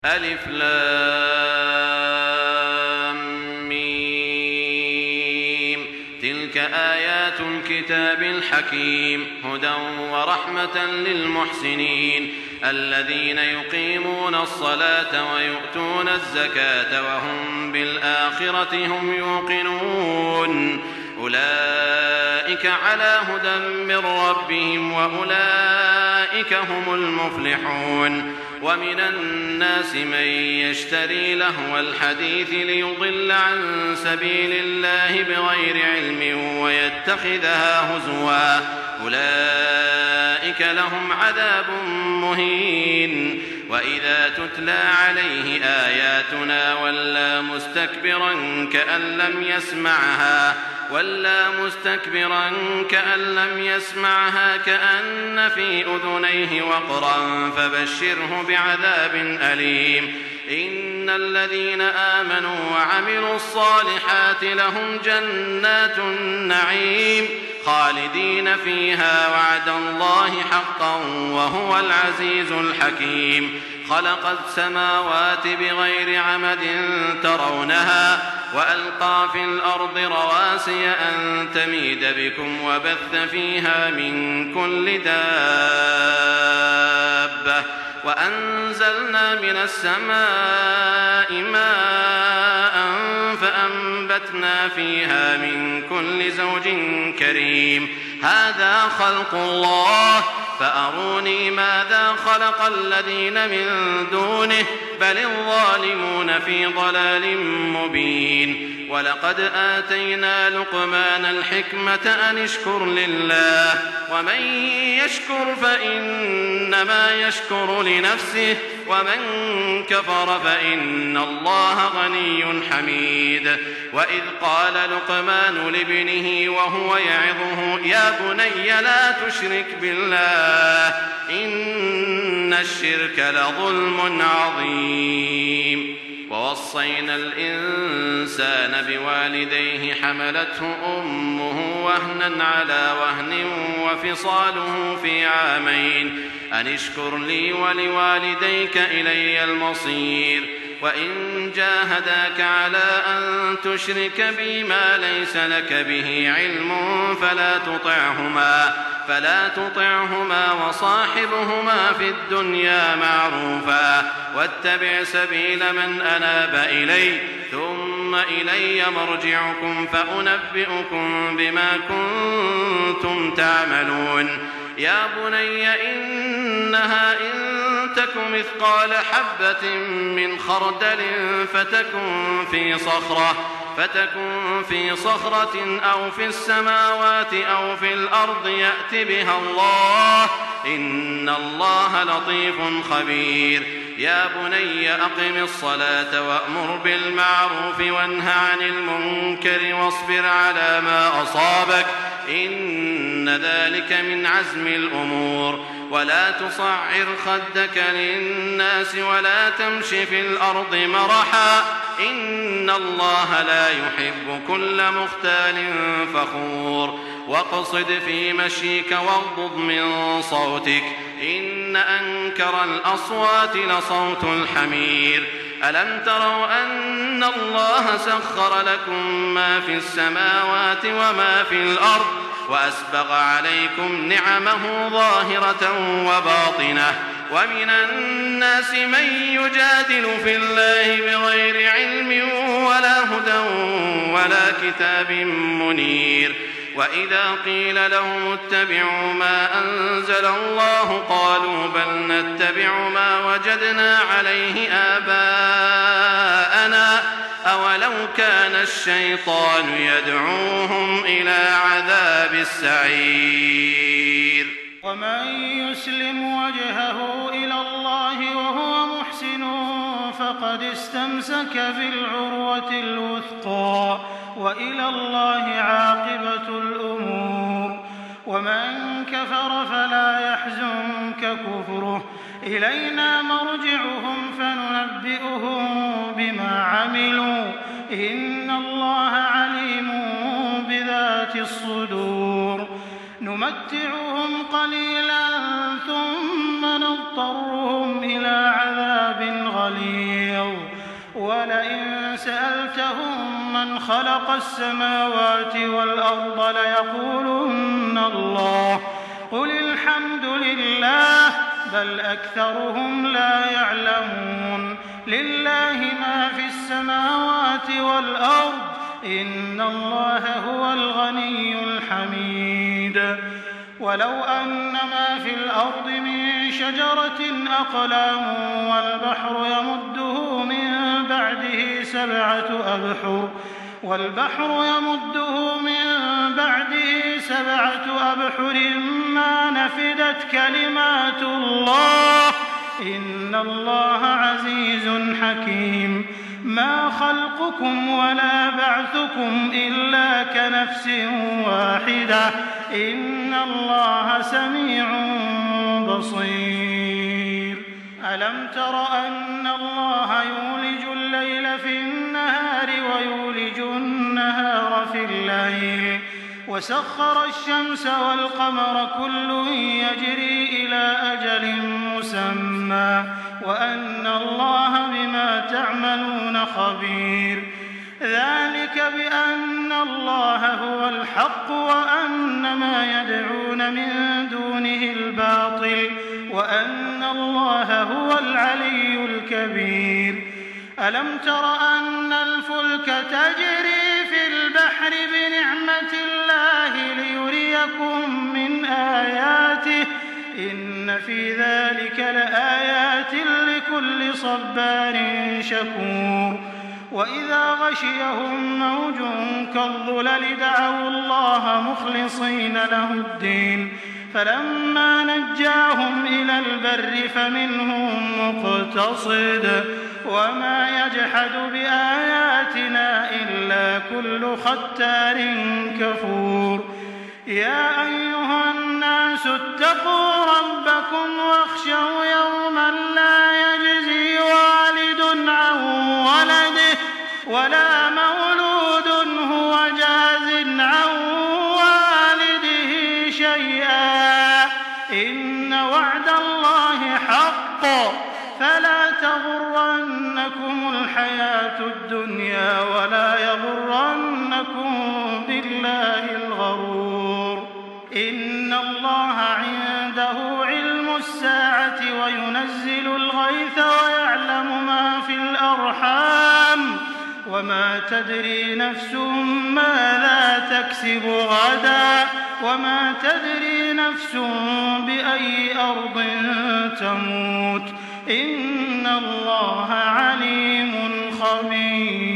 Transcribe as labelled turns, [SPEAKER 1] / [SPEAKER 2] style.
[SPEAKER 1] ألف لام ميم. تلك آيات الكتاب الحكيم هدى ورحمة للمحسنين الذين يقيمون الصلاة ويؤتون الزكاة وهم بالآخرة هم يوقنون أولئك على هدى من ربهم وأولئك هم المفلحون. ومن الناس من يشتري لهو الحديث ليضل عن سبيل الله بغير علم ويتخذها هزوا أولئك لهم عذاب مهين. وإذا تتلى عليه آياتنا ولى مستكبرا كأن لم يسمعها كأن في أذنيه وقرا فبشره بعذاب أليم. إن الذين آمنوا وعملوا الصالحات لهم جنات النعيم خالدين فيها وعد الله حقا وهو العزيز الحكيم. خلق السماوات بغير عمد ترونها وألقى في الأرض رواسي أن تميد بكم وبث فيها من كل دابة وأنزلنا من السماء ماء فأنبتنا فيها من كل زوج كريم. هذا خلق الله فأروني ماذا خلق الذين من دونه بل الظالمون في ضلال مبين. ولقد آتينا لقمان الحكمة أن اشكر لله ومن يشكر فإنما يشكر لنفسه ومن كفر فإن الله غني حميد. وإذ قال لقمان لابنه وهو يعظه يا بني لا تشرك بالله إن الشرك لظلم عظيم. ووصينا الإنسان بوالديه حملته أمه وهنا على وهن وفصاله في عامين أن اشكر لي ولوالديك إلي المصير. وإن جاهداك على أن تشرك بي ما ليس لك به علم فلا تطعهما وصاحبهما في الدنيا معروفا واتبع سبيل من أناب إلي ثم إلي مرجعكم فأنبئكم بما كنتم تعملون. يا بني إنها إن تك مثقال حبة من خردل فتكن في صخرة أو في السماوات أو في الأرض يأت بها الله إن الله لطيف خبير. يا بني أقم الصلاة وأمر بالمعروف وانه عن المنكر واصبر على ما أصابك إن ذلك من عزم الأمور. ولا تصعر خدك للناس ولا تمش في الأرض مرحا إن الله لا يحب كل مختال فخور. واقصد في مشيك واغضض من صوتك إن أنكر الأصوات لصوت الحمير. ألم تروا أن الله سخر لكم ما في السماوات وما في الأرض وأسبغ عليكم نعمه ظاهرة وباطنة. ومن الناس من يجادل في الله بغير علم ولا هدى ولا كتاب منير. وإذا قيل لهم اتبعوا ما أنزل الله قالوا بل نتبع ما وجدنا عليه آباءنا أولو كان الشيطان يدعوهم إلى عذاب السعير.
[SPEAKER 2] ومن يسلم وجهه إلى الله وهو محسن فقد استمسك بالعروة الوثقى وإلى الله عاقبة الأمور. ومن كفر فلا يحزنك كفره إلينا مرجعهم فننبئهم بما عملوا إن الله عليم بذات الصدور. نمتعهم قليلا ثم نضطرهم إلى عذاب غليظ ولئن سألتهم من خلق السماوات والأرض ليقولن الله قل الحمد لله بل أكثرهم لا يعلمون لله ما في السماوات والأرض إن الله هو الغني الحميد ولو أن ما في الأرض من شجرة أقلام والبحر يمده من بعده سبعة أبحر ما نفدت كلمات الله إن الله عزيز حكيم ما خلقكم ولا بعثكم إلا كنفس واحدة إن الله سميع بصير ألم تر أن الله يولج الليل في النهار ويولج النهار في الليل وسخر الشمس والقمر كل يجري إلى أجل مسمى وأن الله بما تعملون خبير ذلك بأن الله هو الحق وأن ما يدعون من دونه الباطل وأن الله هو العلي الكبير ألم تر أن الفلك تجري في البحر بنعمة الله ليريكم من آياته إن في ذلك لآيات لكل صبار شكور وإذا غشيهم موج كالظلل دعوا الله مخلصين له الدين فلما نجاهم إلى البر فمنهم مقتصد وما يجحد بآياتنا إلا كل ختار كفور يا أيها الناس اتقوا ربكم واخشوا يوما لا يجزي والد عن ولده ولا مولود هو جاز عن والده شيئا إن وعد الله حق فلا تغرنكم الحياة الدنيا ولا يغرنكم بالله الغرور إن الله عنده علم الساعة وينزل الغيث ويعلم ما في الأرحام وما تدري نفس ماذا تكسب غدا وما تدري نفس بأي أرض تموت إن الله عليم خبير